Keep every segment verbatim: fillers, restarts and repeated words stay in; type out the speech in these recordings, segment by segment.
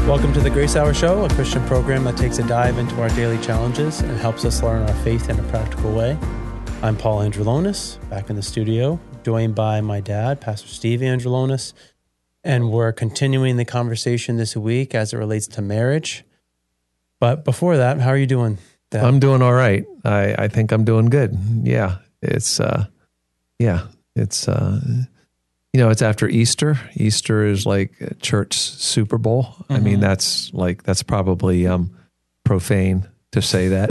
Welcome to the Grace Hour Show, a Christian program that takes a dive into our daily challenges and helps us learn our faith in a practical way. I'm Paul Andrelonis, back in the studio, joined by my dad, Pastor Steve Andrelonis, and we're continuing the conversation this week as it relates to marriage. But before that, how are you doing, Dad? I'm doing all right. I, I think I'm doing good. Yeah, it's uh, yeah, it's uh, you know, it's after Easter. Easter is like church Super Bowl. Mm-hmm. I mean, that's like that's probably um, profane to say that,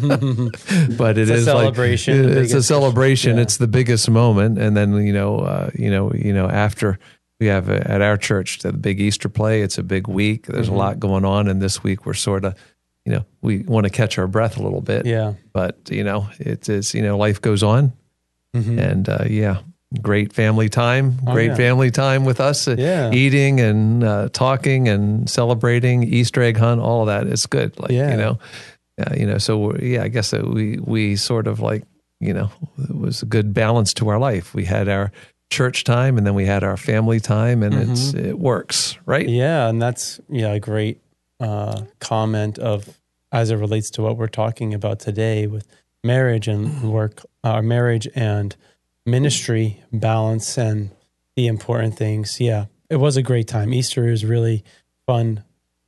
but it it's is a celebration. Like it's a celebration. Yeah. It's the biggest moment, and then you know, uh, you know, you know, after we have a, at our church the big Easter play. It's a big week. There's mm-hmm. a lot going on, and this week we're sort of, you know, we want to catch our breath a little bit. Yeah, but you know, it is you know, life goes on, mm-hmm. and uh, yeah. Great family time, great oh, yeah. family time with us, uh, yeah. eating and uh, talking and celebrating, Easter egg hunt, all of that. It's good, like yeah. you know, uh, you know. So yeah, I guess that we we sort of like you know it was a good balance to our life. We had our church time, and then we had our family time, and mm-hmm. it's it works, right? Yeah, and that's yeah a great uh, comment of as it relates to what we're talking about today with marriage and work, our uh, marriage and ministry balance and the important things. Yeah, it was a great time. Easter is really fun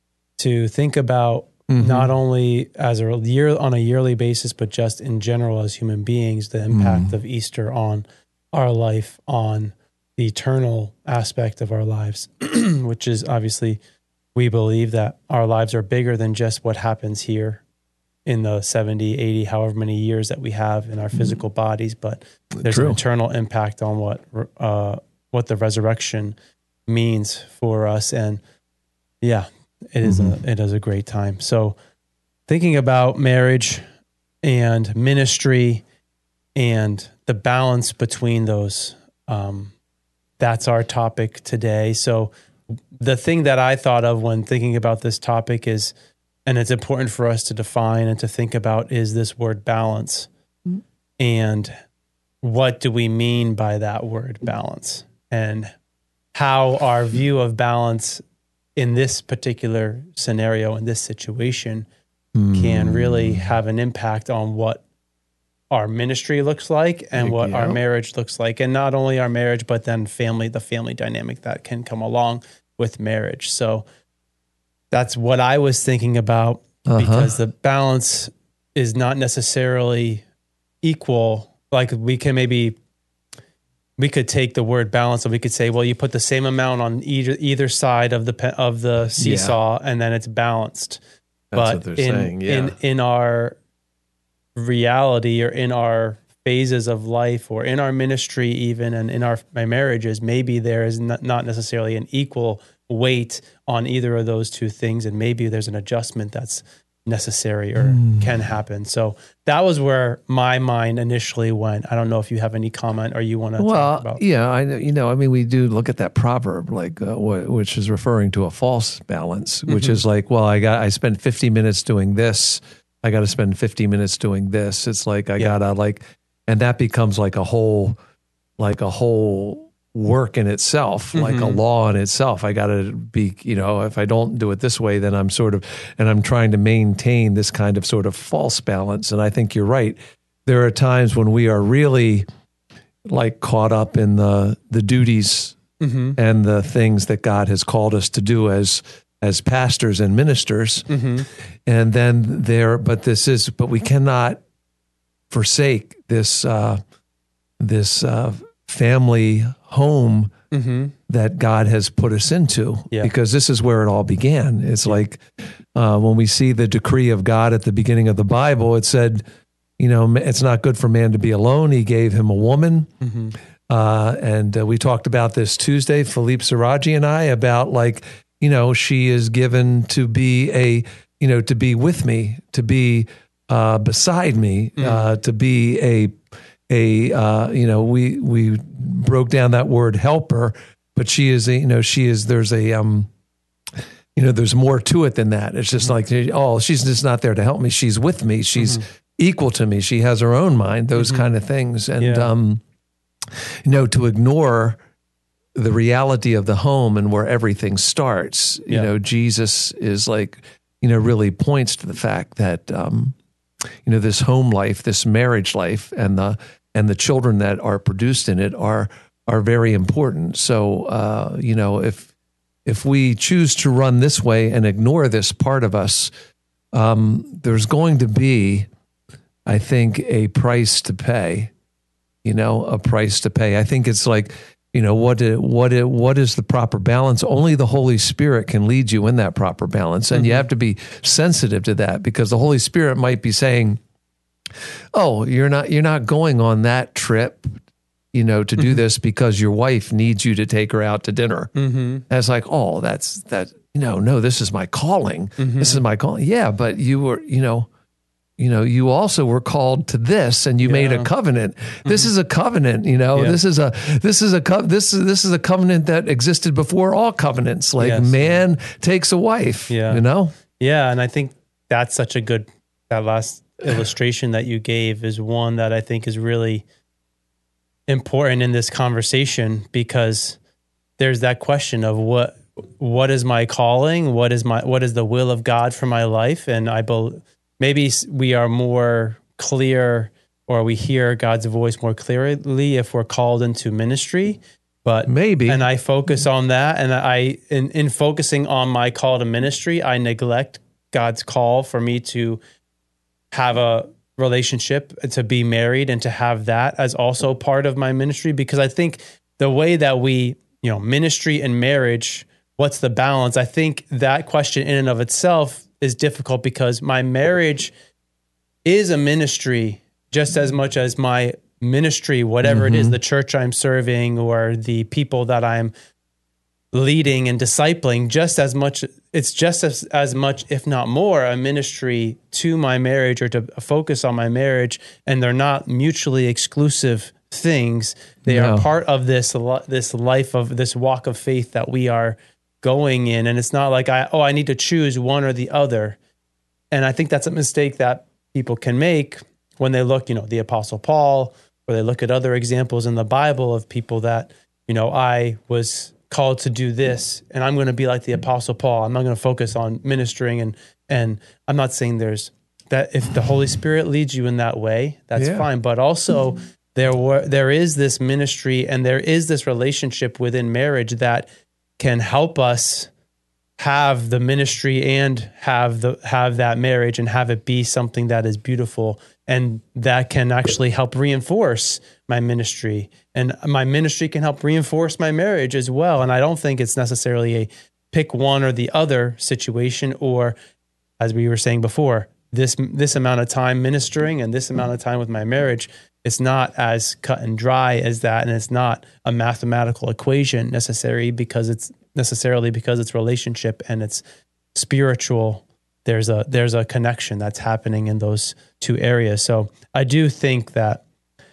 to think about, mm-hmm. not only as a year on a yearly basis, but just in general as human beings, the impact mm. of Easter on our life, on the eternal aspect of our lives, which is obviously we believe that our lives are bigger than just what happens here in the seventy, eighty, however many years that we have in our physical bodies, but there's True. An eternal impact on what uh, what the resurrection means for us. And yeah, it is mm-hmm. a, it is a great time. So thinking about marriage and ministry and the balance between those, um, that's our topic today. So the thing that I thought of when thinking about this topic is, and it's important for us to define and to think about, is this word balance. Mm-hmm. And what do we mean by that word balance? And how our view of balance in this particular scenario, in this situation, mm. can really have an impact on what our ministry looks like and what yeah. our marriage looks like. And not only our marriage, but then family, the family dynamic that can come along with marriage. So that's what I was thinking about, uh-huh. because the balance is not necessarily equal. Like we can maybe, we could take the word balance and we could say, well, you put the same amount on either either side of the of the seesaw, yeah. and then it's balanced. That's but what they're in, saying. Yeah. in in our reality, or in our phases of life, or in our ministry, even, and in our my marriages, maybe there is not, not necessarily an equal weight on either of those two things, and maybe there's an adjustment that's necessary or mm. can happen. So that was where my mind initially went. I don't know if you have any comment or you want to well, talk about. Yeah, I know. You know, I mean, we do look at that proverb, like uh, wh- which is referring to a false balance, which mm-hmm. is like, well, I got I spent fifty minutes doing this, I got to spend fifty minutes doing this. It's like I yeah. gotta like, and that becomes like a whole, like a whole. work in itself, mm-hmm. like a law in itself. I got to be, you know, if I don't do it this way, then I'm sort of, and I'm trying to maintain this kind of sort of false balance. And I think you're right. There are times when we are really like caught up in the the duties mm-hmm. and the things that God has called us to do as as pastors and ministers. Mm-hmm. And then there, but this is, but we cannot forsake this uh, this uh, family home mm-hmm. that God has put us into, yeah. because this is where it all began. It's yeah. like uh, when we see the decree of God at the beginning of the Bible, it said, you know, it's not good for man to be alone. He gave him a woman. Mm-hmm. Uh, and uh, we talked about this Tuesday, Philippe Siraji and I, about like, you know, she is given to be a, you know, to be with me, to be uh, beside me, mm. uh, to be a, a, uh, you know, we, we broke down that word helper, but she is, a, you know, she is, there's a, um, you know, there's more to it than that. It's just mm-hmm. like, oh, she's just not there to help me. She's with me. She's mm-hmm. equal to me. She has her own mind, those mm-hmm. kind of things. And, yeah. um, you know, to ignore the reality of the home and where everything starts. You Yeah. know, Jesus is like, you know, really points to the fact that, um, you know, this home life, this marriage life, and the and the children that are produced in it are are very important. So, uh, you know, if if we choose to run this way and ignore this part of us, um, there's going to be, I think, a price to pay. You know, a price to pay. I think it's like, you know, what what what is the proper balance? Only the Holy Spirit can lead you in that proper balance, and mm-hmm. you have to be sensitive to that, because the Holy Spirit might be saying, "Oh, you're not you're not going on that trip, you know, to do mm-hmm. this because your wife needs you to take her out to dinner." Mm-hmm. And it's like, "Oh, that's that. You know, no, this is my calling. Mm-hmm. This is my calling." Yeah, but you were, you know. You know, you also were called to this, and you yeah. made a covenant. This mm-hmm. is a covenant. You know, yeah. this is a this is a co- this is this is a covenant that existed before all covenants. Like yes. man takes a wife. Yeah, you know. Yeah, and I think that's such a good that last illustration that you gave is one that I think is really important in this conversation, because there's that question of what what is my calling? What is my what is the will of God for my life? And I believe. Maybe we are more clear, or we hear God's voice more clearly if we're called into ministry. But maybe, and I focus on that, and I, in, in focusing on my call to ministry, I neglect God's call for me to have a relationship, to be married, and to have that as also part of my ministry. Because I think the way that we, you know, ministry and marriage, what's the balance? I think that question in and of itself is difficult, because my marriage is a ministry just as much as my ministry, whatever mm-hmm. it is, the church I'm serving or the people that I'm leading and discipling, just as much, it's just as, as much, if not more, a ministry to my marriage, or to focus on my marriage. And they're not mutually exclusive things. They no. are part of this, this life of this walk of faith that we are going in. And it's not like I, oh, I need to choose one or the other. And I think that's a mistake that people can make when they look, you know, the Apostle Paul, or they look at other examples in the Bible of people that, you know, I was called to do this, and I'm going to be like the Apostle Paul. I'm not going to focus on ministering. And, and I'm not saying there's that if the Holy Spirit leads you in that way, that's yeah. fine. But also there were, there is this ministry, and there is this relationship within marriage that can help us have the ministry and have the have that marriage, and have it be something that is beautiful, and that can actually help reinforce my ministry, and my ministry can help reinforce my marriage as well. And I don't think it's necessarily a pick one or the other situation, or as we were saying before, this this amount of time ministering and this amount of time with my marriage. It's not as cut and dry as that, and it's not a mathematical equation necessary because it's necessarily because it's relationship and it's spiritual. There's a there's a connection that's happening in those two areas. So I do think that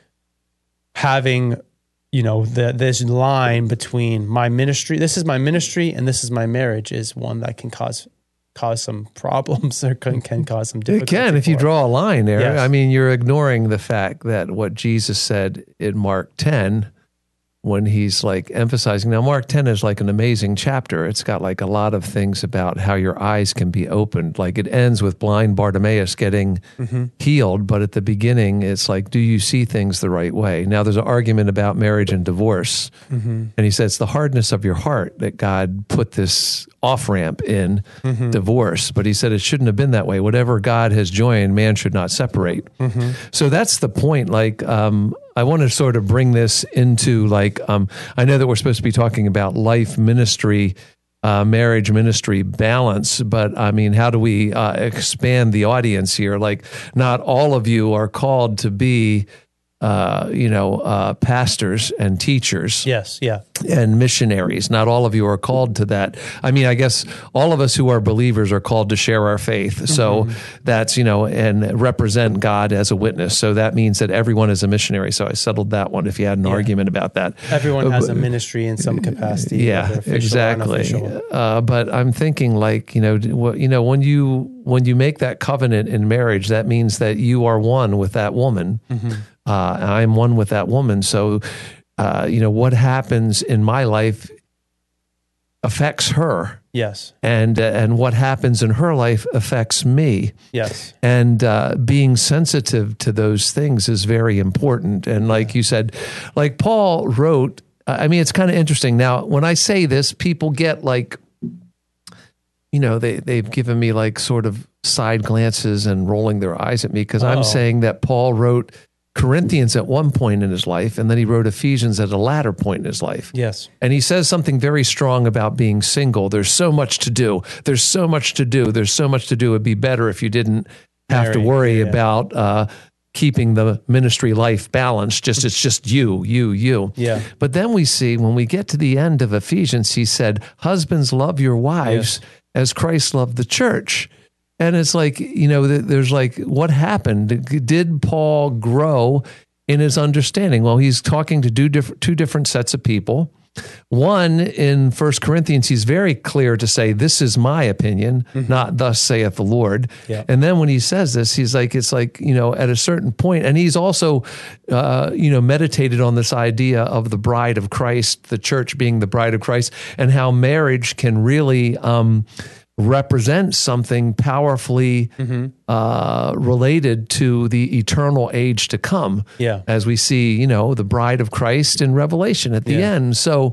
having, you know, the, this line between my ministry, this is my ministry, and this is my marriage, is one that can cause cause some problems, or can, can cause some difficulty. It can, if you draw a line there. Yes. I mean, you're ignoring the fact that what Jesus said in Mark ten, when he's like emphasizing, now Mark ten is like an amazing chapter. It's got like a lot of things about how your eyes can be opened. Like it ends with blind Bartimaeus getting mm-hmm. healed, but at the beginning it's like, do you see things the right way? Now there's an argument about marriage and divorce. Mm-hmm. And he says the hardness of your heart that God put this off-ramp in mm-hmm. divorce. But he said it shouldn't have been that way. Whatever God has joined, man should not separate. Mm-hmm. So that's the point. Like, um, I want to sort of bring this into like, um, I know that we're supposed to be talking about life, ministry, uh, marriage, ministry balance, but I mean, how do we uh, expand the audience here? Like, not all of you are called to be Uh, you know, uh, pastors and teachers. Yes, yeah. And missionaries. Not all of you are called to that. I mean, I guess all of us who are believers are called to share our faith. Mm-hmm. So that's, you know, and represent God as a witness. So that means that everyone is a missionary. So I settled that one if you had an yeah. argument about that. Everyone has a ministry in some capacity. Yeah, exactly. Uh, but I'm thinking like, you know, you know, when you, when you make that covenant in marriage, that means that you are one with that woman. Mm-hmm. Uh, I'm one with that woman. So uh, you know, what happens in my life affects her. Yes. And uh, and what happens in her life affects me. Yes. And uh, being sensitive to those things is very important. And like yeah. you said, like Paul wrote, I mean, it's kind of interesting. Now, when I say this, people get like, you know, they, they've given me like sort of side glances and rolling their eyes at me because I'm saying that Paul wrote Corinthians at one point in his life, and then he wrote Ephesians at a latter point in his life. Yes. And he says something very strong about being single. There's so much to do. There's so much to do. There's so much to do. It'd be better if you didn't have Mary, to worry yeah. about uh, keeping the ministry life balanced. Just it's just you, you, you. Yeah. But then we see when we get to the end of Ephesians, he said, husbands, love your wives yes. as Christ loved the church. And it's like, you know, there's like, what happened? Did Paul grow in his understanding? Well, he's talking to two different, two different sets of people. One, in First Corinthians, he's very clear to say, this is my opinion, mm-hmm. not thus saith the Lord. Yeah. And then when he says this, he's like, it's like, you know, at a certain point, and he's also, uh, you know, meditated on this idea of the bride of Christ, the church being the bride of Christ, and how marriage can really, um, represents something powerfully mm-hmm. uh, related to the eternal age to come. Yeah. As we see, you know, the bride of Christ in Revelation at the yeah. end. So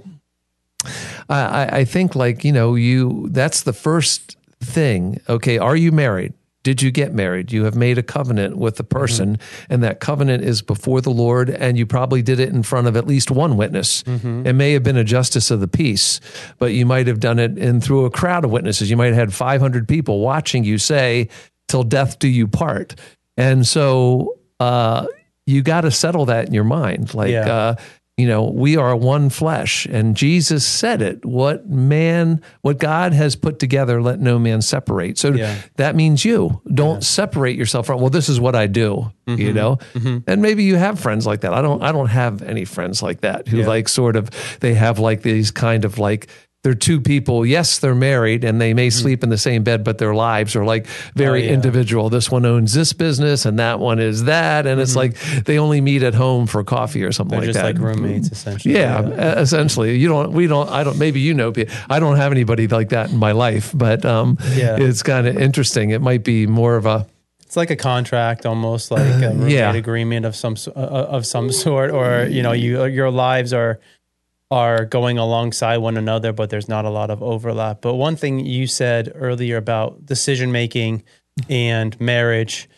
I, I think like, you know, you, that's the first thing. Okay. Are you married? Did you get married? You have made a covenant with the person, mm-hmm. and that covenant is before the Lord, and you probably did it in front of at least one witness. Mm-hmm. It may have been a justice of the peace, but you might have done it in through a crowd of witnesses. You might have had five hundred people watching you say, till death do you part. And so uh, you got to settle that in your mind. Like, yeah. uh, you know, we are one flesh, and Jesus said it. What man, what God has put together, let no man separate. So yeah. that means you don't yeah. separate yourself from, well, this is what I do, mm-hmm. you know? Mm-hmm. And maybe you have friends like that. I don't, I don't have any friends like that who yeah. like sort of, they have like these kind of like, they're two people. Yes, they're married and they may sleep in the same bed, but their lives are like very oh, yeah. individual. This one owns this business and that one is that. And mm-hmm. it's like they only meet at home for coffee or something they're like just that. Just like roommates, essentially. Yeah, yeah, essentially. You don't, we don't, I don't, maybe you know, I don't have anybody like that in my life, but um, yeah. it's kind of interesting. It might be more of a, it's like a contract, almost like a roommate yeah. agreement of some uh, of some sort, or you know, you your lives are are going alongside one another, but there's not a lot of overlap. But one thing you said earlier about decision making and marriage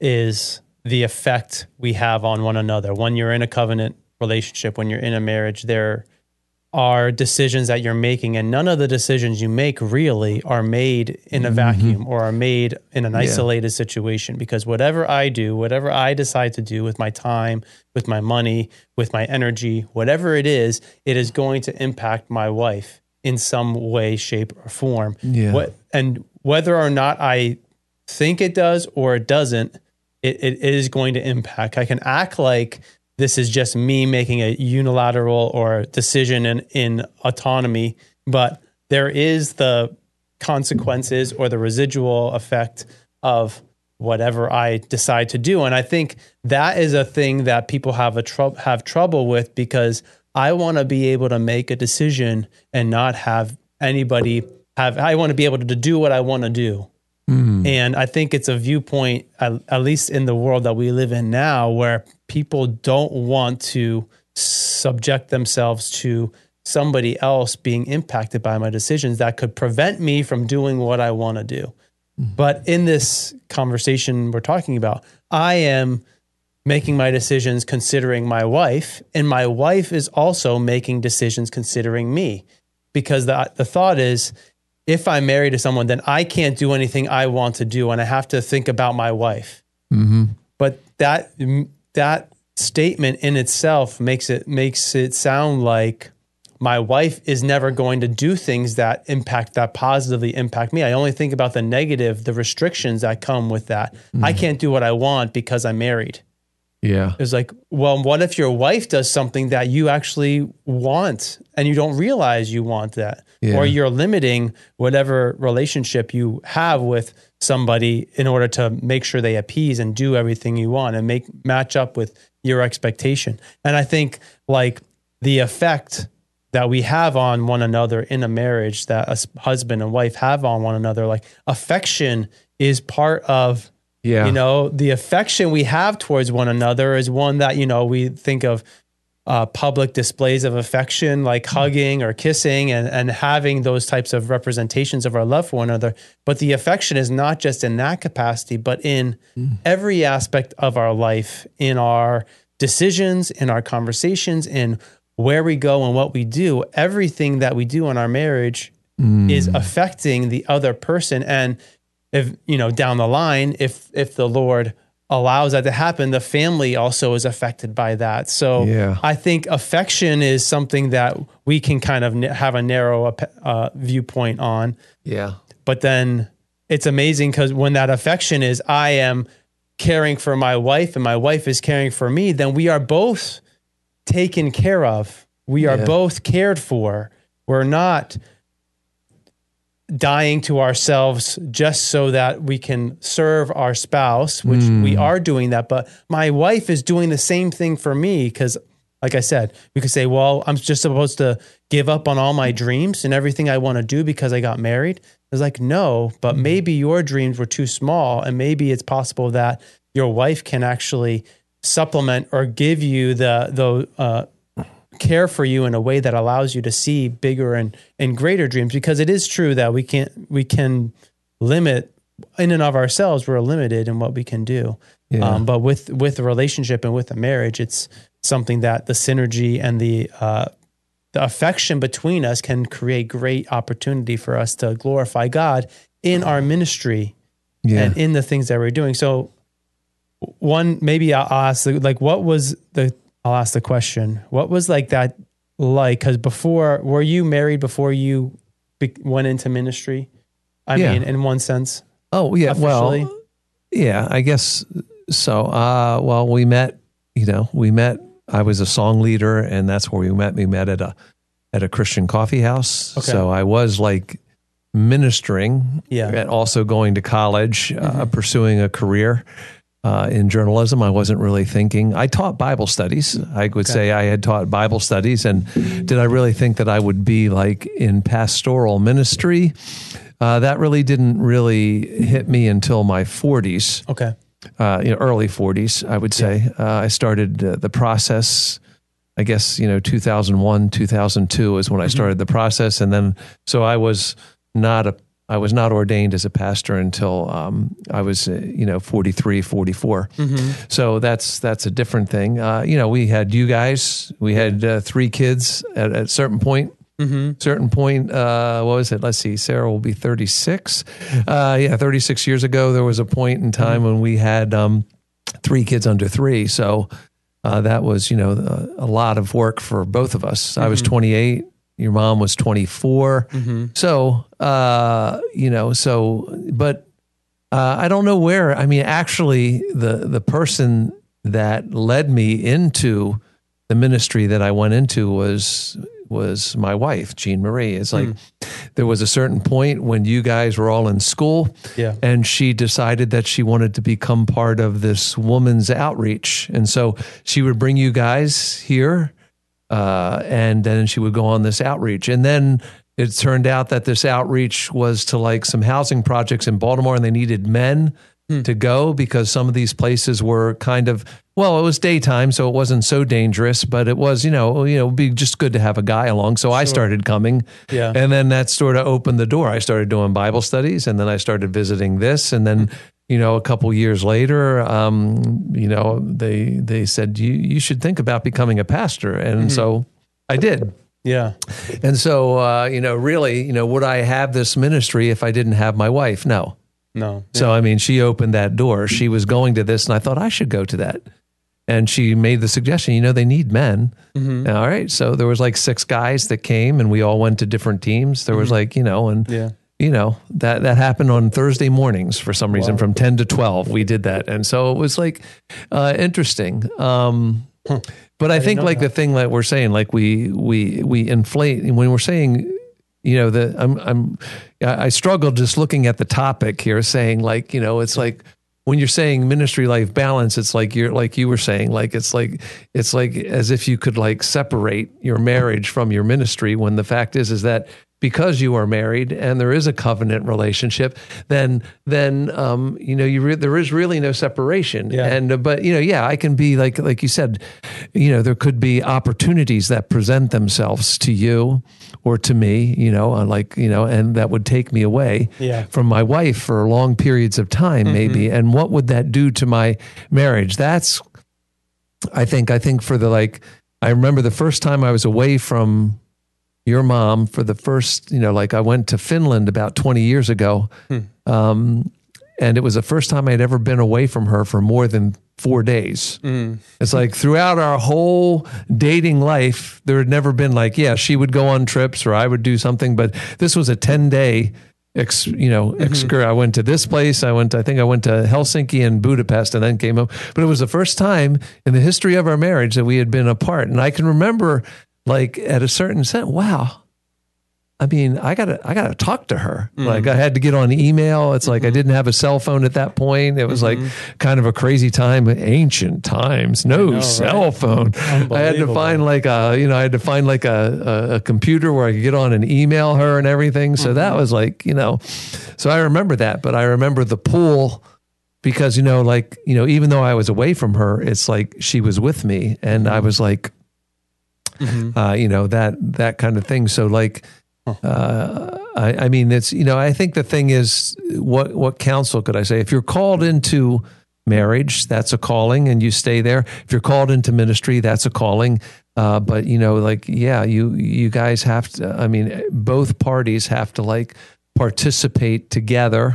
is the effect we have on one another. When you're in a covenant relationship, when you're in a marriage, there are decisions that you're making, and none of the decisions you make really are made in a mm-hmm. vacuum or are made in an isolated yeah. situation, because whatever I do, whatever I decide to do with my time, with my money, with my energy, whatever it is, it is going to impact my wife in some way, shape, or form. Yeah. What, and whether or not I think it does or it doesn't, it, it is going to impact. I can act like this is just me making a unilateral or decision in, in autonomy, but there is the consequences or the residual effect of whatever I decide to do. And I think that is a thing that people have a tr- have trouble with, because I want to be able to make a decision and not have anybody have, I want to be able to do what I want to do. Mm. And I think it's a viewpoint, at, at least in the world that we live in now, where people don't want to subject themselves to somebody else being impacted by my decisions that could prevent me from doing what I want to do. Mm. But in this conversation we're talking about, I am making my decisions considering my wife, and my wife is also making decisions considering me, because the the thought is, if I'm married to someone, then I can't do anything I want to do, and I have to think about my wife. Mm-hmm. But that that statement in itself makes it makes it sound like my wife is never going to do things that impact that positively impact me. I only think about the negative, the restrictions that come with that. Mm-hmm. I can't do what I want because I'm married. Yeah. It's like, well, what if your wife does something that you actually want and you don't realize you want that? Yeah. Or you're limiting whatever relationship you have with somebody in order to make sure they appease and do everything you want and make match up with your expectation. And I think like the effect that we have on one another in a marriage, that a husband and wife have on one another. Like affection is part of, Yeah. you know, the affection we have towards one another is one that, you know, we think of uh, public displays of affection, like hugging or kissing and, and having those types of representations of our love for one another. But the affection is not just in that capacity, but in mm. every aspect of our life, in our decisions, in our conversations, in where we go and what we do. Everything that we do in our marriage mm. is affecting the other person. And if, you know, down the line, if, if the Lord allows that to happen, the family also is affected by that. So yeah. I think affection is something that we can kind of have a narrow uh, viewpoint on. Yeah. But then it's amazing because when that affection is, I am caring for my wife and my wife is caring for me, then we are both taken care of. We are yeah. both cared for. We're not dying to ourselves just so that we can serve our spouse, which mm. we are doing that. But my wife is doing the same thing for me because, like I said, we could say, well, I'm just supposed to give up on all my dreams and everything I want to do because I got married. It's like, no, but maybe your dreams were too small, and maybe it's possible that your wife can actually supplement or give you the the uh, care for you in a way that allows you to see bigger and, and greater dreams. Because it is true that we can't we can limit in and of ourselves. We're limited in what we can do. Yeah. Um, but with with a relationship and with a marriage, it's something that the synergy and the uh, the affection between us can create great opportunity for us to glorify God in our ministry yeah. and in the things that we're doing. So. One, maybe I'll ask, like, what was the, I'll ask the question, what was like that like? Because before, were you married before you be, went into ministry? I yeah. mean, in one sense. Oh, yeah. Officially? Well, yeah, I guess so. Uh, well, we met, you know, we met, I was a song leader, and that's where we met. We met at a, at a Christian coffee house. Okay. So I was like ministering yeah. and also going to college, mm-hmm. uh, pursuing a career. Uh, in journalism, I wasn't really thinking. I taught Bible studies. I would okay. say I had taught Bible studies. And did I really think that I would be like in pastoral ministry? Uh, that really didn't really hit me until my forties. Okay. Uh, you know, early forties, I would say. Yeah. Uh, I started uh, the process, I guess, you know, two thousand one, two thousand two is when I started mm-hmm. the process. And then, so I was not a I was not ordained as a pastor until um, I was, uh, you know, forty-three, forty-four. Mm-hmm. So that's that's a different thing. Uh, you know, we had you guys. We had uh, three kids at, at a certain point. Mm-hmm. Certain point. Uh, what was it? Let's see. Sarah will be thirty-six. Uh, yeah, thirty-six years ago, there was a point in time mm-hmm. when we had um, three kids under three. So uh, that was, you know, a, a lot of work for both of us. Mm-hmm. I was twenty-eight. Your mom was twenty-four. Mm-hmm. So, uh, you know, so, but uh, I don't know where. I mean, actually, the the person that led me into the ministry that I went into was was my wife, Jean Marie. It's like mm. there was a certain point when you guys were all in school, yeah. and she decided that she wanted to become part of this woman's outreach. And so she would bring you guys here. Uh, and then she would go on this outreach. And then it turned out that this outreach was to like some housing projects in Baltimore, and they needed men hmm. to go because some of these places were kind of, well, it was daytime, so it wasn't so dangerous, but it was, you know, you know, it'd be just good to have a guy along. So sure. I started coming. Yeah. And then that sort of opened the door. I started doing Bible studies, and then I started visiting this, and then you know, a couple years later, um, you know, they they said, you you should think about becoming a pastor. And mm-hmm. so I did. Yeah. And so, uh, you know, really, you know, would I have this ministry if I didn't have my wife? No. No. So, yeah. I mean, she opened that door. She was going to this, and I thought I should go to that. And she made the suggestion, you know, they need men. Mm-hmm. All right. So there was like six guys that came, and we all went to different teams. There mm-hmm. was like, you know, and yeah. you know, that, that happened on Thursday mornings for some reason. Wow. From ten to twelve, we did that. And so it was like uh, interesting. Um, huh. But I, I think like that. The thing that we're saying, like we, we, we inflate when we're saying, you know, the, I'm, I'm, I struggle just looking at the topic here saying like, you know, it's like when you're saying ministry life balance, it's like you're like you were saying, like it's like it's like as if you could like separate your marriage from your ministry, when the fact is is that because you are married and there is a covenant relationship, then then um, you know you re- there is really no separation. Yeah. And uh, but you know yeah, I can be like like you said, you know there could be opportunities that present themselves to you or to me, you know, uh, like you know, and that would take me away Yeah. from my wife for long periods of time, Mm-hmm. maybe. And what would that do to my marriage? That's I think I think for the like I remember the first time I was away from your mom for the first, you know, like I went to Finland about twenty years ago. Hmm. Um, and it was the first time I'd ever been away from her for more than four days. Mm. It's like throughout our whole dating life, there had never been like, yeah, she would go on trips or I would do something, but this was a ten day ex, you know, excur. I went to this place. I went, to, I think I went to Helsinki and Budapest and then came home. But it was the first time in the history of our marriage that we had been apart. And I can remember like at a certain sense, wow, I mean, I gotta, I gotta talk to her. Mm. Like I had to get on email. It's like, mm-hmm. I didn't have a cell phone at that point. It was mm-hmm. like kind of a crazy time, ancient times, no know, cell right? phone. I had to find like a, you know, I had to find like a, a, a computer where I could get on and email her and everything. So mm-hmm. that was like, you know, so I remember that, but I remember the pull because, you know, like, you know, even though I was away from her, it's like she was with me and mm-hmm. I was like, mm-hmm. uh, you know, that, that kind of thing. So like, Uh, I, I mean, it's, you know, I think the thing is, what, what counsel could I say? If you're called into marriage, that's a calling and you stay there. If you're called into ministry, that's a calling. Uh, but, you know, like, yeah, you, you guys have to, I mean, both parties have to like participate together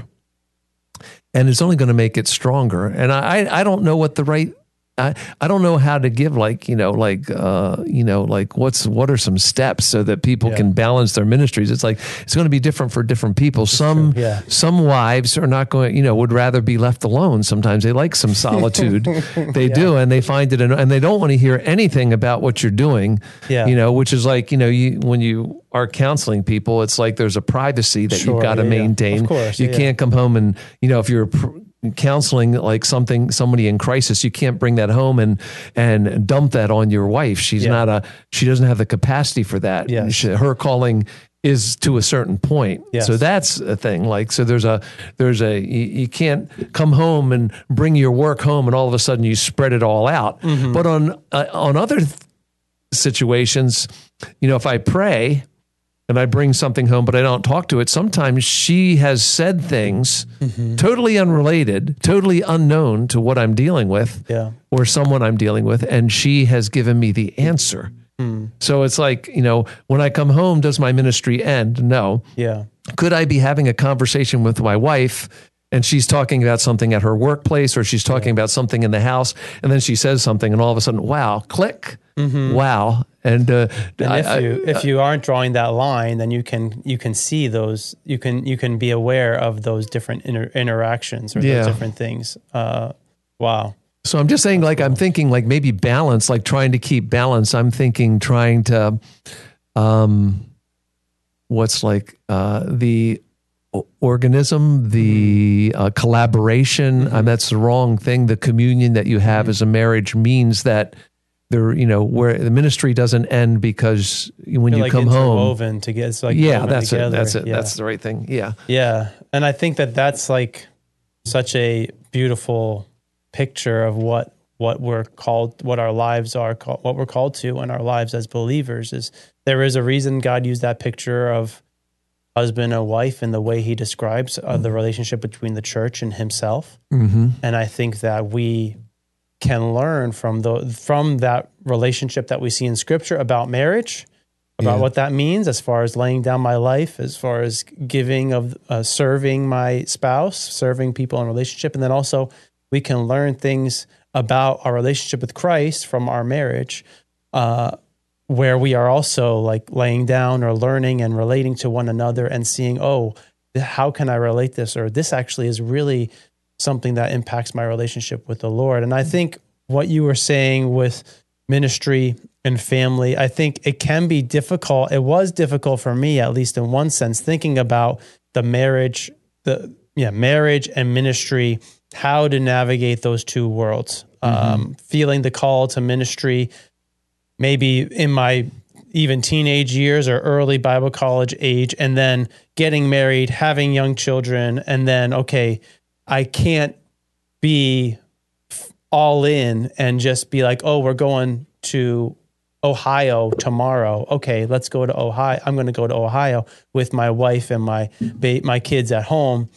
and it's only going to make it stronger. And I, I don't know what the right I, I don't know how to give like, you know, like, uh, you know, like what's, what are some steps so that people yeah. can balance their ministries? It's like, it's going to be different for different people. That's some, yeah. some wives are not going, you know, would rather be left alone. Sometimes they like some solitude. They yeah. do. And they find it, and they don't want to hear anything about what you're doing, yeah. you know, which is like, you know, you, when you are counseling people, it's like, there's a privacy that sure, you've got to yeah, maintain. Of course, you yeah. can't come home and, you know, if you're pr- counseling like something, somebody in crisis, you can't bring that home and, and dump that on your wife. She's yeah. not a, she doesn't have the capacity for that. Yes. She, her calling is to a certain point. Yes. So that's a thing. Like, so there's a, there's a, you, you can't come home and bring your work home and all of a sudden you spread it all out. Mm-hmm. But on, uh, on other th- situations, you know, if I pray and I bring something home, but I don't talk to it, sometimes she has said things mm-hmm. totally unrelated, totally unknown to what I'm dealing with yeah. or someone I'm dealing with. And she has given me the answer. Mm. So it's like, you know, when I come home, does my ministry end? No. Yeah. Could I be having a conversation with my wife and she's talking about something at her workplace or she's talking yeah. about something in the house and then she says something and all of a sudden, wow, click. Mm-hmm. Wow. And, uh, and I, if you I, if you aren't drawing that line, then you can you can see those you can you can be aware of those different inter- interactions or yeah. those different things. Uh, wow. So I'm just saying, That's like cool. I'm thinking, like maybe balance, like trying to keep balance. I'm thinking trying to, um, what's like uh, the organism, the uh, collaboration. Mm-hmm. Um, that's the wrong thing. The communion that you have mm-hmm. as a marriage means that. There, you know, where the ministry doesn't end because when You're you like come home, woven to get, it's like yeah, that's together. it, that's it, yeah. that's the right thing, yeah, yeah. And I think that that's like such a beautiful picture of what what we're called, what our lives are, called, what we're called to in our lives as believers. Is there is a reason God used that picture of husband and wife in the way He describes uh, the relationship between the church and Himself, mm-hmm. and I think that we. Can learn from the from that relationship that we see in Scripture about marriage, about yeah. what that means as far as laying down my life, as far as giving of uh, serving my spouse, serving people in relationship, and then also we can learn things about our relationship with Christ from our marriage, uh, where we are also like laying down or learning and relating to one another and seeing, oh, how can I relate this, or this actually is really something that impacts my relationship with the Lord. And I think what you were saying with ministry and family, I think it can be difficult. It was difficult for me, at least in one sense, thinking about the marriage, the yeah, marriage and ministry how to navigate those two worlds. Mm-hmm. Um, feeling the call to ministry, maybe in my even teenage years or early Bible college age, and then getting married, having young children, and then, okay, I can't be all in and just be like, oh, we're going to Ohio tomorrow. Okay, let's go to Ohio. I'm going to go to Ohio with my wife and my ba- my kids at home.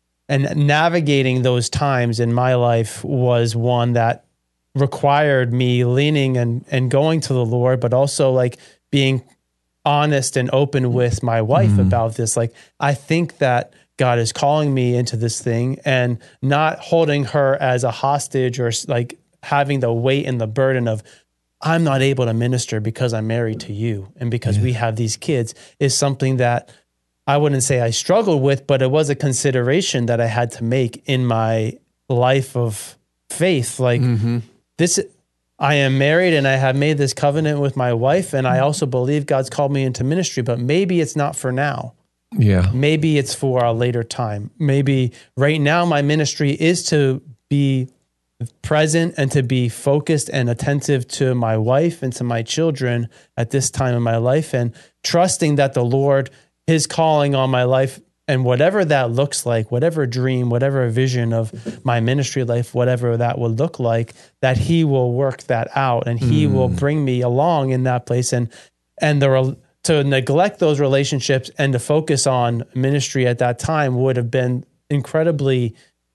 And navigating those times in my life was one that required me leaning and, and going to the Lord, but also like being honest and open with my wife mm-hmm. about this. Like, I think that God is calling me into this thing, and not holding her as a hostage or like having the weight and the burden of, I'm not able to minister because I'm married to you and because yeah. we have these kids, is something that I wouldn't say I struggled with, but it was a consideration that I had to make in my life of faith. Like mm-hmm. this, I am married and I have made this covenant with my wife, and I also believe God's called me into ministry, but maybe it's not for now. Yeah. Maybe it's for a later time. Maybe right now my ministry is to be present and to be focused and attentive to my wife and to my children at this time in my life, and trusting that the Lord, his calling on my life, and whatever that looks like, whatever dream, whatever vision of my ministry life, whatever that would look like, that he will work that out, and he mm. will bring me along in that place. And, and the, to neglect those relationships and to focus on ministry at that time would have been incredibly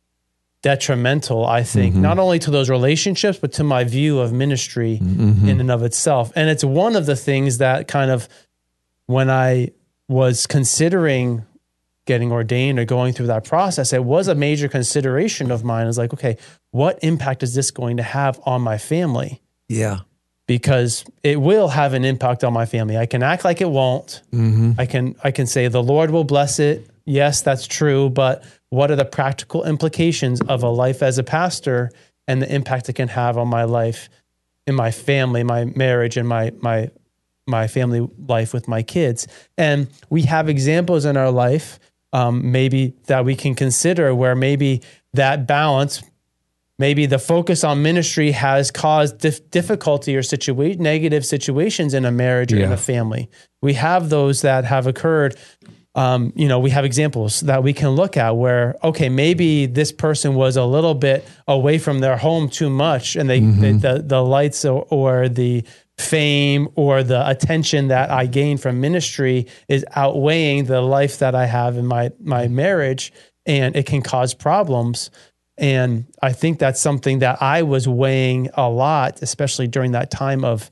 detrimental, I think, mm-hmm. not only to those relationships, but to my view of ministry mm-hmm. in and of itself. And it's one of the things that kind of, when I was considering getting ordained or going through that process, it was a major consideration of mine. It's like, okay, what impact is this going to have on my family? Yeah. Because it will have an impact on my family. I can act like it won't. Mm-hmm. I can, I can say the Lord will bless it. Yes, that's true. But what are the practical implications of a life as a pastor and the impact it can have on my life, in my family, my marriage, and my, my, my family life with my kids? And we have examples in our life, um, maybe that we can consider where maybe that balance, maybe the focus on ministry has caused dif- difficulty or situa- negative situations in a marriage or yeah. in a family. We have those that have occurred. Um, you know, we have examples that we can look at where, okay, maybe this person was a little bit away from their home too much, and they, mm-hmm. they the, the lights or, or the fame or the attention that I gain from ministry is outweighing the life that I have in my, my marriage, and it can cause problems. And I think that's something that I was weighing a lot, especially during that time of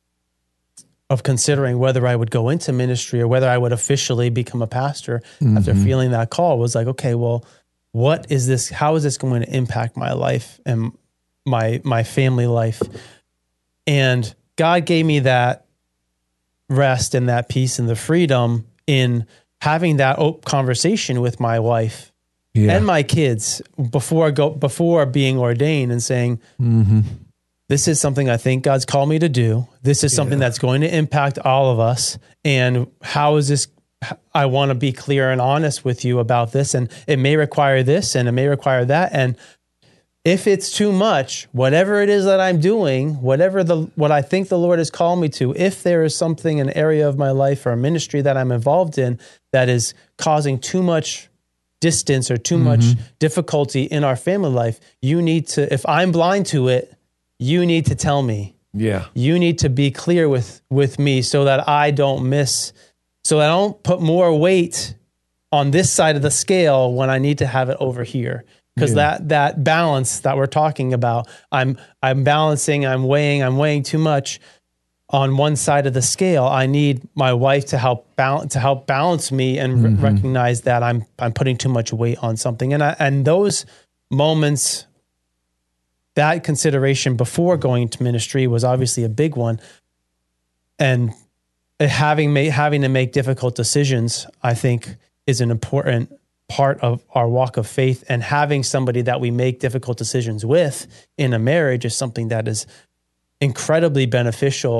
of considering whether I would go into ministry or whether I would officially become a pastor mm-hmm. after feeling that call. Was like, okay, well, what is this? How is this going to impact my life and my my family life? And God gave me that rest and that peace and the freedom in having that conversation with my wife yeah. and my kids before go before being ordained, and saying, mm-hmm. this is something I think God's called me to do. This is something yeah. that's going to impact all of us. And how is this? I want to be clear and honest with you about this. And it may require this and it may require that. And if it's too much, whatever it is that I'm doing, whatever the, what I think the Lord has called me to, if there is something, an area of my life or a ministry that I'm involved in that is causing too much distance or too mm-hmm. much difficulty in our family life, you need to, if I'm blind to it, you need to tell me. Yeah. You need to be clear with, with me so that I don't miss, so I don't put more weight on this side of the scale when I need to have it over here. Because yeah. that, that balance that we're talking about, I'm, I'm balancing, I'm weighing, I'm weighing too much on one side of the scale. I need my wife to help balance, to help balance me and mm-hmm. re- recognize that I'm, I'm putting too much weight on something. And I, and those moments, that consideration before going to ministry was obviously a big one. And having ma- having to make difficult decisions, I think, is an important part of our walk of faith. And having somebody that we make difficult decisions with in a marriage is something that is incredibly beneficial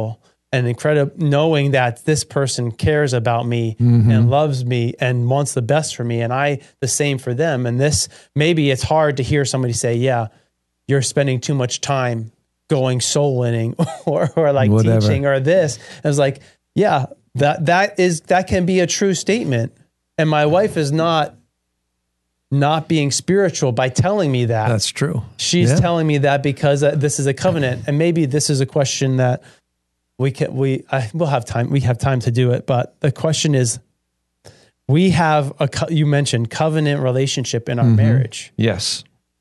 and incredible knowing that this person cares about me Mm-hmm. and loves me and wants the best for me, and I the same for them. And this, maybe it's hard to hear somebody say, yeah, you're spending too much time going soul winning or, or like Whatever. teaching or this. I was like, yeah, that that is that can be a true statement. And my wife is not not being spiritual by telling me that. That's true. She's Yeah. telling me that because uh, this is a covenant, and maybe this is a question that we can we I will have time we have time to do it. But the question is, we have a co- you mentioned covenant relationship in our Mm-hmm. marriage. Yes.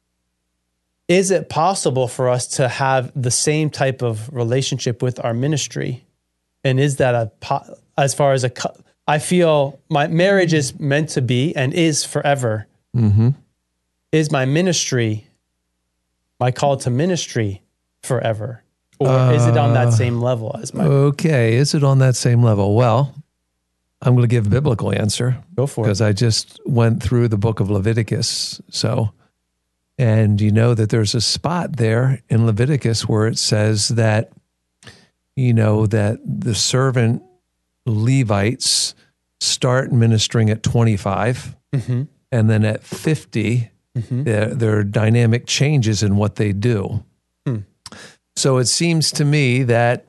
Is it possible for us to have the same type of relationship with our ministry? And is that a po- as far as a co- I feel my marriage is meant to be and is forever. Mm-hmm. Is my ministry, my call to ministry, forever? Or is it on that same level as my, Okay. Is it on that same level? Well, I'm going to give a biblical answer go for it. because I just went through the book of Leviticus. So, and you know that there's a spot there in Leviticus where it says that, you know, that the servant Levites start ministering at twenty-five, Mm-hmm. and then at fifty, Mm-hmm. there, there are dynamic changes in what they do. Hmm. So it seems to me that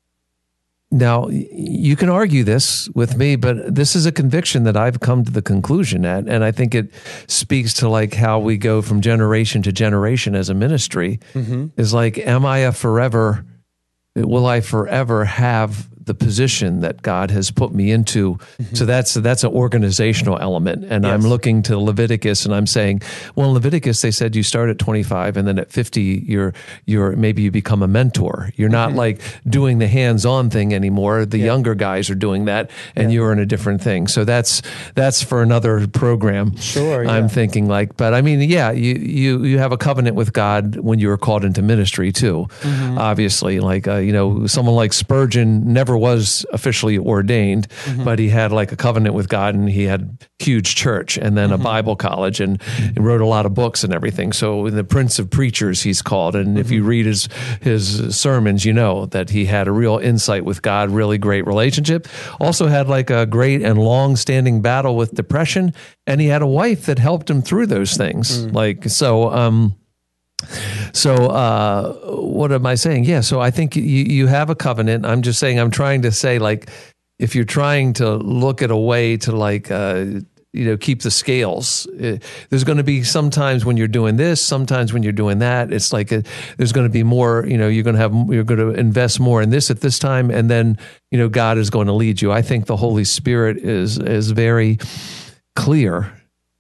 now y- you can argue this with me, but this is a conviction that I've come to the conclusion at, and I think it speaks to like how we go from generation to generation as a ministry. Mm-hmm. Is like, am I a forever? Will I forever have the position that God has put me into? Mm-hmm. So that's that's an organizational element. And Yes. I'm looking to Leviticus and I'm saying, well, in Leviticus they said you start at twenty-five and then at fifty you're you're maybe you become a mentor. You're not like doing the hands-on thing anymore. The Mm-hmm. Yeah. younger guys are doing that and Yeah. you're in a different thing. So that's that's for another program. Sure, yeah. I'm thinking like, but I mean, yeah, you you you have a covenant with God when you were called into ministry too. Mm-hmm. Obviously, like uh, you know, someone like Spurgeon never was officially ordained, Mm-hmm. but he had like a covenant with God, and he had huge church, and then Mm-hmm. a Bible college, and he wrote a lot of books and everything. So the Prince of Preachers, he's called. And if Mm-hmm. you read his his sermons, you know that he had a real insight with God, really great relationship. Also had like a great and long standing battle with depression, and he had a wife that helped him through those things. Mm. Like so. um So, uh, what am I saying? Yeah. So I think you, you have a covenant. I'm just saying, I'm trying to say, like, if you're trying to look at a way to like, uh, you know, keep the scales, uh, there's going to be sometimes when you're doing this, sometimes when you're doing that, it's like, a, there's going to be more, you know, you're going to have, you're going to invest more in this at this time. And then, you know, God is going to lead you. I think the Holy Spirit is, is very clear.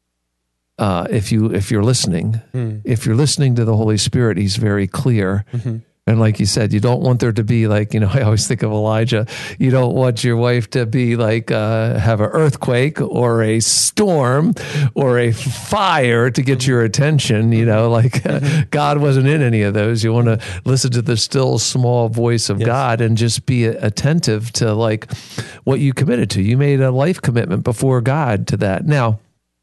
Uh, if you if you're listening, Mm. if you're listening to the Holy Spirit, He's very clear. Mm-hmm. And like you said, you don't want there to be like, you know, I always think of Elijah. You don't want your wife to be like uh, have an earthquake or a storm or a fire to get your attention. You know, like uh, God wasn't in any of those. You want to listen to the still small voice of Yes. God and just be attentive to like what you committed to. You made a life commitment before God to that. Now,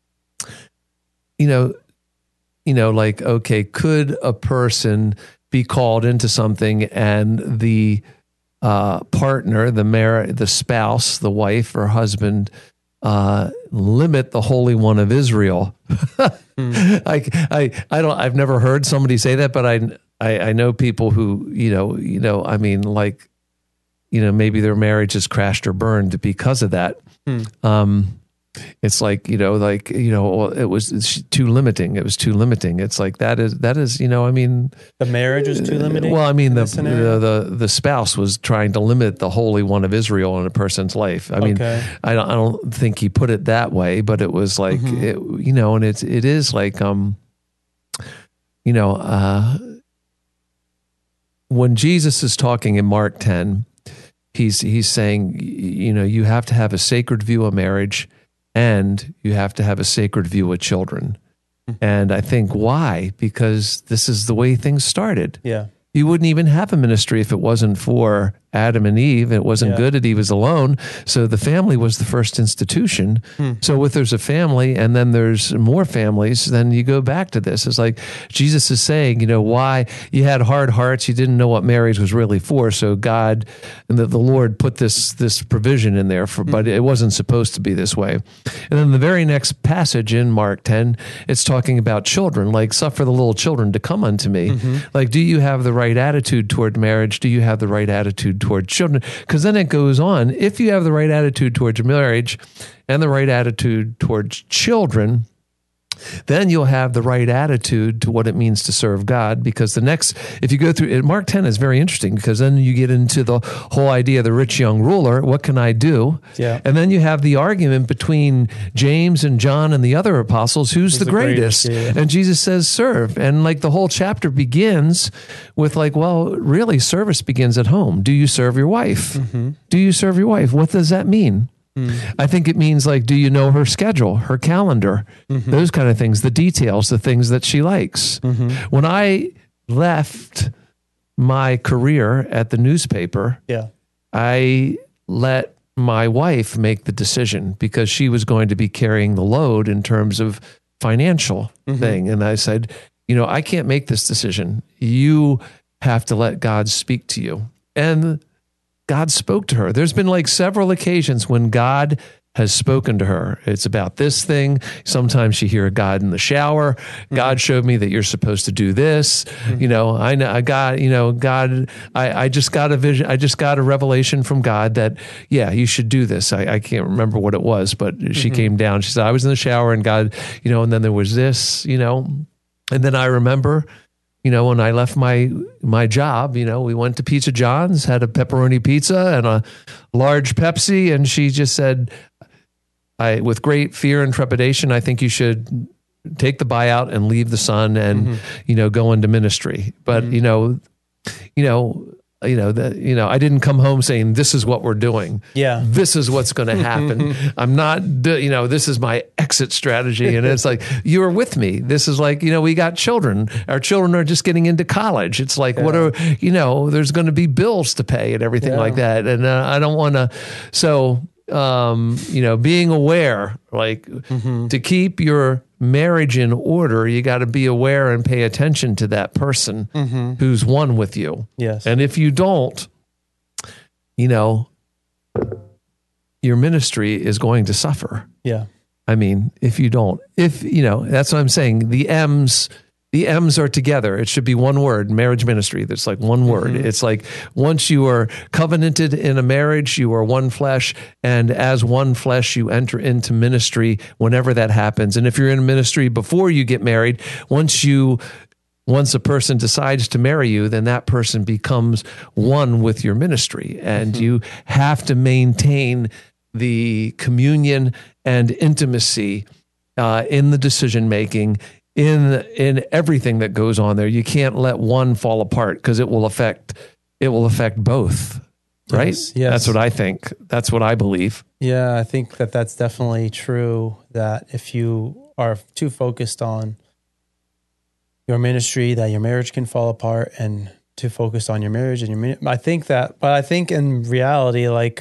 you know, you know, like, okay, could a person be called into something and the uh, partner, the mar- the spouse, the wife or husband, uh, limit the Holy One of Israel? Mm. I, I, I don't. I've never heard somebody say that, but I, I, I know people who, you know, you know. I mean, like, you know, maybe their marriage has crashed or burned because of that. Mm. Um, It's like, you know, like, you know, it was it's too limiting. It was too limiting. It's like, that is, that is, you know, I mean, The marriage was too limiting. well, I mean, in the, this scenario? the, the, the spouse was trying to limit the Holy One of Israel in a person's life. I mean, Okay. I don't, I don't think he put it that way, but it was like, Mhm. it, you know, and it's, it is like, um, you know, uh, when Jesus is talking in Mark ten, he's, he's saying, you know, you have to have a sacred view of marriage, and you have to have a sacred view of children. And I think why? Because this is the way things started. Yeah. You wouldn't even have a ministry if it wasn't for Adam and Eve. It wasn't Yeah. good that he was alone. So the family was the first institution. Hmm. So if there's a family and then there's more families, then you go back to this. It's like Jesus is saying, you know, why you had hard hearts. You didn't know what marriage was really for. So God and the, the Lord put this, this provision in there for, Hmm. but it wasn't supposed to be this way. And then the very next passage in Mark ten, it's talking about children, like suffer the little children to come unto me. Mm-hmm. Like, do you have the right attitude toward marriage? Do you have the right attitude toward children? Because then it goes on. If you have the right attitude towards marriage and the right attitude towards children, then you'll have the right attitude to what it means to serve God. Because the next, if you go through Mark ten is very interesting, because then you get into the whole idea of the rich young ruler. What can I do? Yeah. And then you have the argument between James and John and the other apostles. Who's, the, the greatest? greatest? Yeah. And Jesus says, serve. And like the whole chapter begins with like, well, really service begins at home. Do you serve your wife? Mm-hmm. Do you serve your wife? What does that mean? I think it means like, do you know her schedule, her calendar, Mm-hmm. those kind of things, the details, the things that she likes. Mm-hmm. When I left my career at the newspaper, Yeah. I let my wife make the decision because she was going to be carrying the load in terms of financial Mm-hmm. thing. And I said, you know, I can't make this decision. You have to let God speak to you. And God spoke to her. There's been like several occasions when God has spoken to her. It's about this thing. Sometimes you hear God in the shower. Mm-hmm. God showed me that you're supposed to do this. Mm-hmm. You know, I know I got, you know, God, I, I just got a vision. I just got a revelation from God that, yeah, you should do this. I, I can't remember what it was, but she Mm-hmm. came down. She said, I was in the shower and God, you know, and then there was this, you know, and then I remember, you know, when I left my my job, you know, we went to Pizza John's, had a pepperoni pizza and a large Pepsi, and she just said, "I, with great fear and trepidation, I think you should take the buyout and leave the Sun and Mm-hmm. you know go into ministry." But Mm-hmm. you know, you know, you know that you know, I didn't come home saying this is what we're doing. Yeah. This is what's going to happen. I'm not, do- you know, this is my exit strategy. And it's like, you were with me. This is like, you know, we got children. Our children are just getting into college. It's like, what are, you know, there's going to be bills to pay and everything Yeah. like that. And uh, I don't want to, so, um, you know, being aware, like Mm-hmm. to keep your marriage in order, you got to be aware and pay attention to that person Mm-hmm. who's one with you. Yes. And if you don't, you know, your ministry is going to suffer. Yeah. I mean, if you don't, if, you know, that's what I'm saying. The M's, the M's are together. It should be one word, marriage ministry. That's like one word. Mm-hmm. It's like once you are covenanted in a marriage, you are one flesh. And as one flesh, you enter into ministry whenever that happens. And if you're in ministry before you get married, once you Once a person decides to marry you, then that person becomes one with your ministry. And Mm-hmm. you have to maintain the communion and intimacy uh, in the decision making, in in everything that goes on there. You can't let one fall apart because it will affect it will affect both. Right? Yes, yes. That's what I think. That's what I believe. Yeah, I think that that's definitely true, that if you are too focused on your ministry, that your marriage can fall apart, and too focused on your marriage and your min- I think that, but I think in reality, like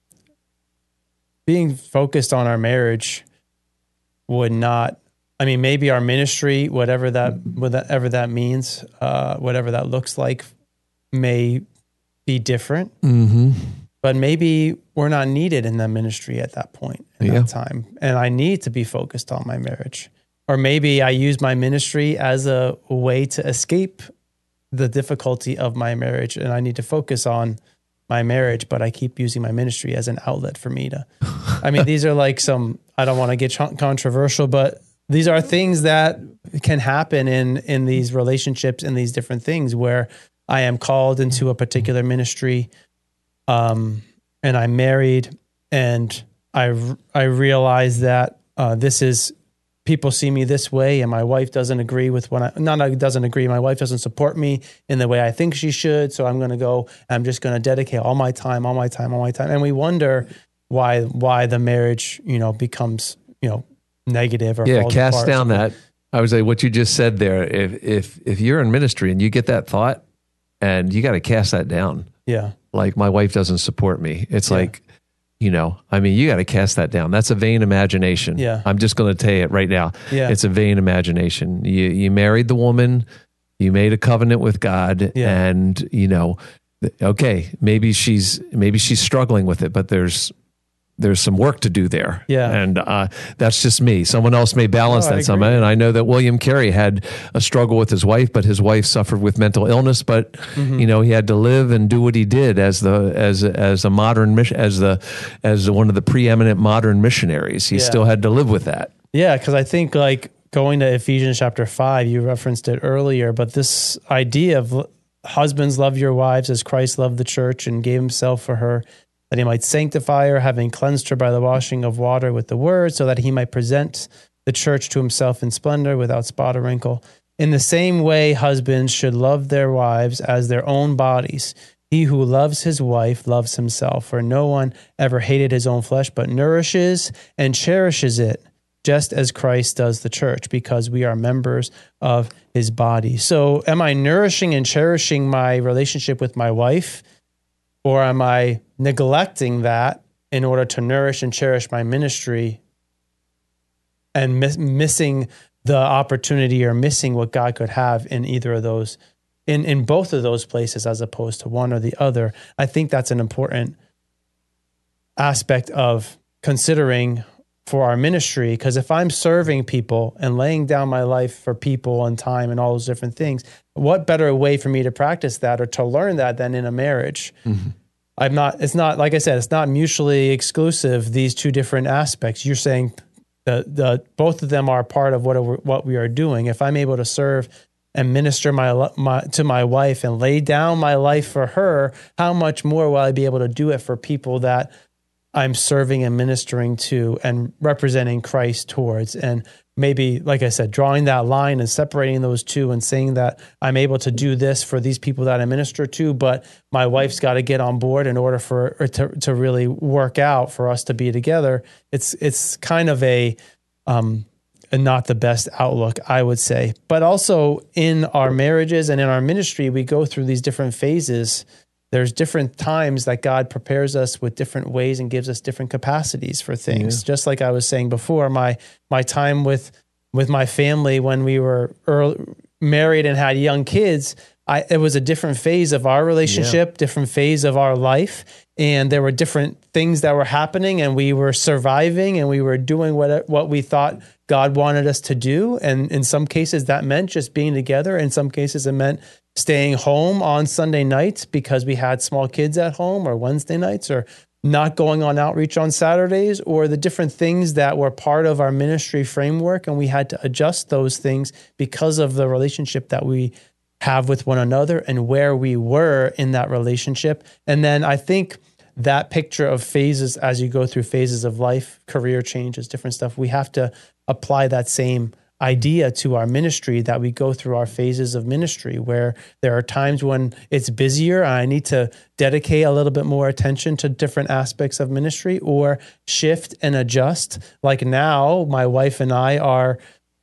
being focused on our marriage would not, I mean, maybe our ministry, whatever that, whatever that means, uh, whatever that looks like, may be different. Mm-hmm. But maybe we're not needed in that ministry at that point in Yeah. that time. And I need to be focused on my marriage. Or maybe I use my ministry as a way to escape the difficulty of my marriage. And I need to focus on my marriage, but I keep using my ministry as an outlet for me to, I mean, these are like some, I don't want to get ch- controversial, but these are things that can happen in, in these relationships and these different things where I am called into a particular ministry, um, and I'm married, and I I realize that uh, this is, people see me this way, and my wife doesn't agree with what I, not not doesn't agree. My wife doesn't support me in the way I think she should. So I'm going to go. I'm just going to dedicate all my time, all my time, all my time, and we wonder why why the marriage, you know, becomes, you know, negative or Yeah, falls cast apart. down that. I would say what you just said there. If if if you're in ministry and you get that thought, and you got to cast that down. Yeah. like my wife doesn't support me. It's Yeah. like, you know, I mean, you got to cast that down. That's a vain imagination. Yeah. I'm just going to tell you it right now. Yeah. It's a vain imagination. You you married the woman, you made a covenant with God, Yeah. and you know, th- okay, maybe she's maybe she's struggling with it, but there's there's some work to do there. Yeah. And uh, that's just me. Someone else may balance No, I that somehow. agree. And I know that William Carey had a struggle with his wife, but his wife suffered with mental illness. But Mm-hmm. you know, he had to live and do what he did as the as as a modern mission, as the as one of the preeminent modern missionaries. He Yeah. still had to live with that. Yeah, because I think like going to Ephesians chapter five, you referenced it earlier, but this idea of l- husbands love your wives as Christ loved the church and gave himself for her, that he might sanctify her, having cleansed her by the washing of water with the word, so that he might present the church to himself in splendor without spot or wrinkle. In the same way, husbands should love their wives as their own bodies. He who loves his wife loves himself, for no one ever hated his own flesh, but nourishes and cherishes it, just as Christ does the church, because we are members of his body. So am I nourishing and cherishing my relationship with my wife, or am I neglecting that in order to nourish and cherish my ministry and miss, missing the opportunity or missing what God could have in either of those, in, in both of those places as opposed to one or the other? I think that's an important aspect of considering for our ministry, because if I'm serving people and laying down my life for people and time and all those different things, what better way for me to practice that or to learn that than in a marriage? Mm-hmm. I'm not, it's not, like I said, it's not mutually exclusive, these two different aspects. You're saying the, the, both of them are part of what, what we are doing. If I'm able to serve and minister my, my to my wife and lay down my life for her, how much more will I be able to do it for people that I'm serving and ministering to and representing Christ towards? And maybe, like I said, drawing that line and separating those two and saying that I'm able to do this for these people that I minister to, but my wife's got to get on board in order for it to, to really work out for us to be together. It's, it's kind of a, um, a not the best outlook, I would say. But also in our marriages and in our ministry, we go through these different phases. There's different times that God prepares us with different ways and gives us different capacities for things. Yeah. Just like I was saying before, my my time with with my family when we were early, married and had young kids, I, it was a different phase of our relationship, yeah. different phase of our life, and there were different things that were happening, and we were surviving, and we were doing what what we thought God wanted us to do. And in some cases, that meant just being together. In some cases, it meant staying home on Sunday nights because we had small kids at home, or Wednesday nights, or not going on outreach on Saturdays, or the different things that were part of our ministry framework. And we had to adjust those things because of the relationship that we have with one another and where we were in that relationship. And then I think that picture of phases, as you go through phases of life, career changes, different stuff, we have to apply that same idea to our ministry, that we go through our phases of ministry where there are times when it's busier and I need to dedicate a little bit more attention to different aspects of ministry, or shift and adjust. Like now, my wife and I are,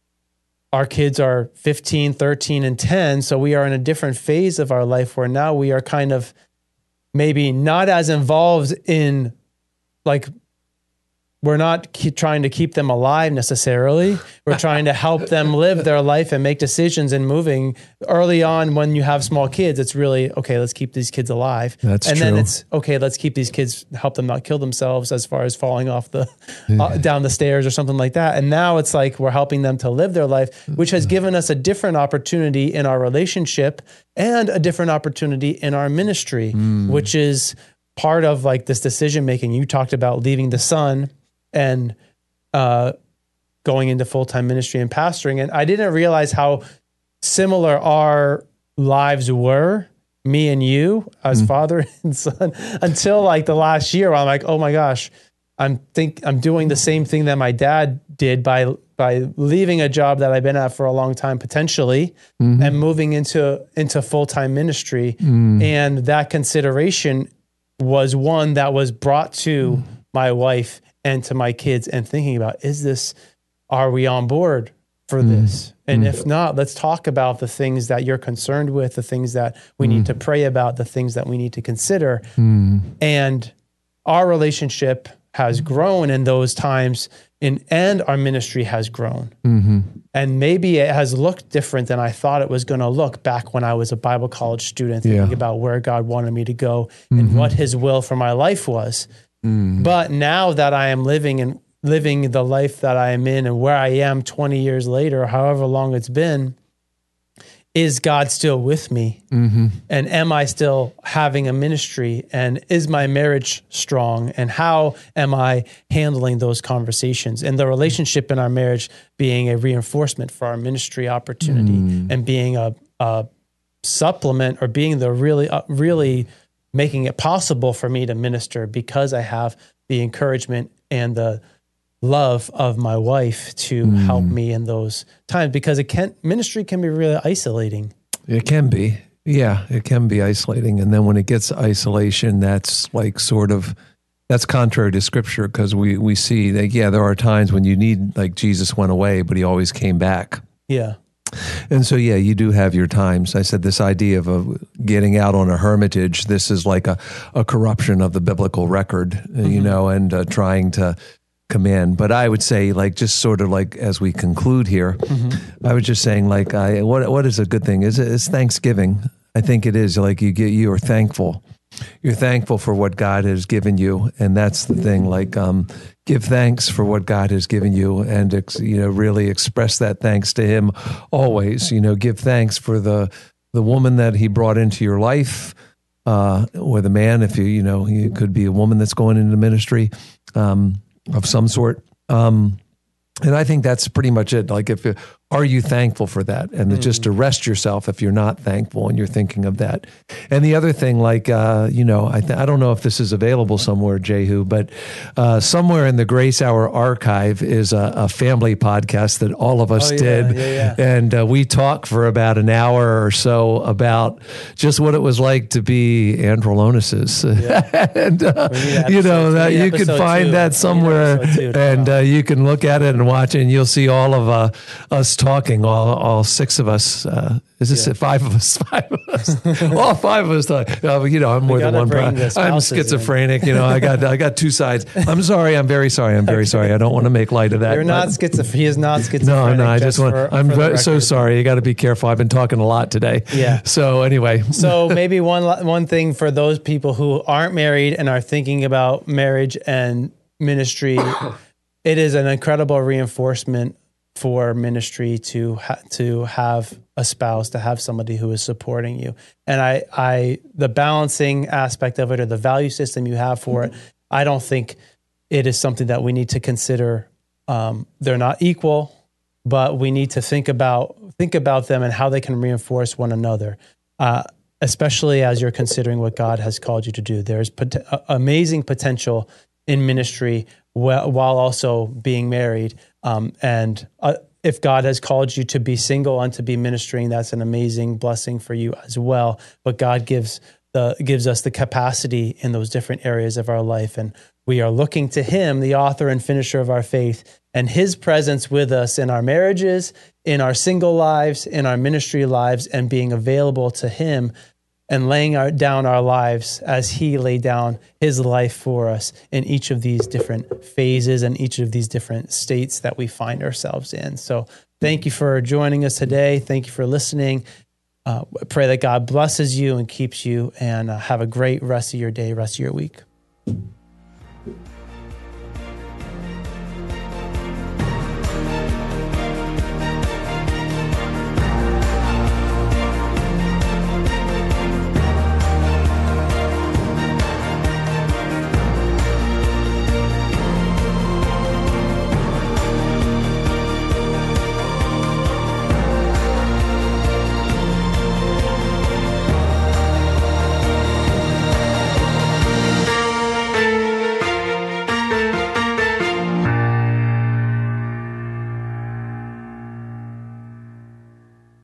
our kids are fifteen, thirteen, and ten. So we are in a different phase of our life where now we are kind of maybe not as involved in, like, we're not keep trying to keep them alive necessarily. We're trying to help them live their life and make decisions and moving. Early on, when you have small kids, it's really, okay, let's keep these kids alive. That's and true. then it's, okay, let's keep these kids, help them not kill themselves as far as falling off the, uh, down the stairs or something like that. And now it's like we're helping them to live their life, which has given us a different opportunity in our relationship and a different opportunity in our ministry, mm. which is part of like this decision-making. You talked about leaving the son and uh, going into full-time ministry and pastoring. And I didn't realize how similar our lives were, me and you as mm. father and son, until like the last year where I'm like, oh my gosh, I'm think I'm doing the same thing that my dad did by by leaving a job that I've been at for a long time, potentially, mm-hmm. and moving into, into full-time ministry. Mm. And that consideration was one that was brought to mm. my wife and to my kids, and thinking about, is this, are we on board for mm. this? And Mm. if not, let's talk about the things that you're concerned with, the things that we Mm. need to pray about, the things that we need to consider. Mm. And our relationship has grown in those times, in, and our ministry has grown. Mm-hmm. And maybe it has looked different than I thought it was going to look back when I was a Bible college student, thinking Yeah. about where God wanted me to go and Mm-hmm. what his will for my life was. Mm. But now that I am living and living the life that I am in and where I am twenty years later, however long it's been, is God still with me? Mm-hmm. And am I still having a ministry? And is my marriage strong? And how am I handling those conversations? And the relationship in our marriage being a reinforcement for our ministry opportunity Mm. and being a, a supplement, or being the really, uh, really making it possible for me to minister because I have the encouragement and the love of my wife to Mm. help me in those times, because it can, ministry can be really isolating. It can be. Yeah, it can be isolating. And then when it gets to isolation, that's like sort of, that's contrary to scripture, because we, we see that, yeah, there are times when you need, like Jesus went away, but he always came back. Yeah. And so, yeah, you do have your times. I said this idea of uh, getting out on a hermitage, this is like a, a corruption of the biblical record, uh, you Mhm. know, and uh, trying to come in. But I would say, like, just sort of like as we conclude here, Mm-hmm. I was just saying, like, I what what is a good thing? Is it's Thanksgiving. I think it is. Like, you get you are thankful. You're thankful for what God has given you, and that's the thing. Like, um, give thanks for what God has given you, and ex, you know, really express that thanks to Him always. You know, give thanks for the the woman that He brought into your life, uh, or the man. If you you know, you could be a woman that's going into ministry um, of some sort. Um, and I think that's pretty much it. Like, if are you thankful for that? And mm-hmm. just to rest yourself if you're not thankful and you're thinking of that. And the other thing, like, uh, you know, I, th- I don't know if this is available somewhere, Jehu, but uh, somewhere in the Grace Hour archive is a, a family podcast that all of us oh, yeah, did. Yeah, yeah. And uh, we talked for about an hour or so about just what it was like to be Androlonis's. Yeah. and, uh, you know, that you can find two. that somewhere and uh, you can look at it and watch it, and you'll see all of uh, us talking, all all six of us. Uh, is this yeah. five of us? Five of us. all five of us talking. Uh, you know, I'm more than one. Pro- I'm schizophrenic. In. You know, I got I got two sides. I'm sorry. I'm very sorry. I'm very sorry. I don't want to make light of that. You're not schizophrenic. He is not schizophrenic. No, no. I just, just want. For, I'm for very, so sorry. You got to be careful. I've been talking a lot today. Yeah. So anyway. So maybe one one thing for those people who aren't married and are thinking about marriage and ministry, it is an incredible reinforcement for ministry to ha- to have a spouse, to have somebody who is supporting you. And I, I, the balancing aspect of it, or the value system you have for it, I don't think it is something that we need to consider. Um, they're not equal, but we need to think about think about them and how they can reinforce one another. Uh, especially as you're considering what God has called you to do. There's pot- amazing potential in ministry while also being married. Um, and uh, if God has called you to be single and to be ministering, that's an amazing blessing for you as well. But God gives the gives us the capacity in those different areas of our life. And we are looking to Him, the author and finisher of our faith, and His presence with us in our marriages, in our single lives, in our ministry lives, and being available to Him and laying our, down our lives as He laid down His life for us in each of these different phases and each of these different states that we find ourselves in. So thank you for joining us today. Thank you for listening. Uh, I pray that God blesses you and keeps you, and uh, have a great rest of your day, rest of your week.